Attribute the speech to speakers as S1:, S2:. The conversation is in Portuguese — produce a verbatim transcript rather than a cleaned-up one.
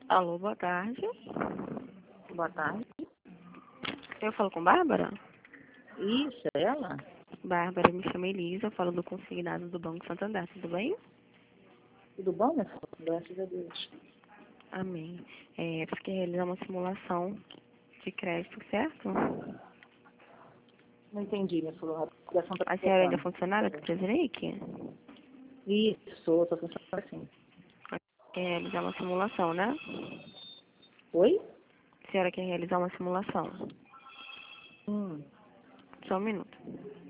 S1: Alô, boa tarde.
S2: Boa tarde.
S1: Eu falo com Bárbara?
S2: Isso, é ela?
S1: Bárbara, me chamo Elisa, eu falo do consignado do Banco Santander, tudo bem?
S2: Tudo bom, minha filha? Graças a Deus.
S1: Amém. É, você quer realizar uma simulação de crédito, certo?
S2: Não entendi, minha filha. A ligação tá
S1: A senhora ainda é
S2: cortando.
S1: funcionária do Presenic?
S2: Isso, sou, sou funcionária assim.
S1: Quer realizar uma simulação, né?
S2: Oi?
S1: A senhora quer realizar uma simulação?
S2: Hum.
S1: Só um minuto.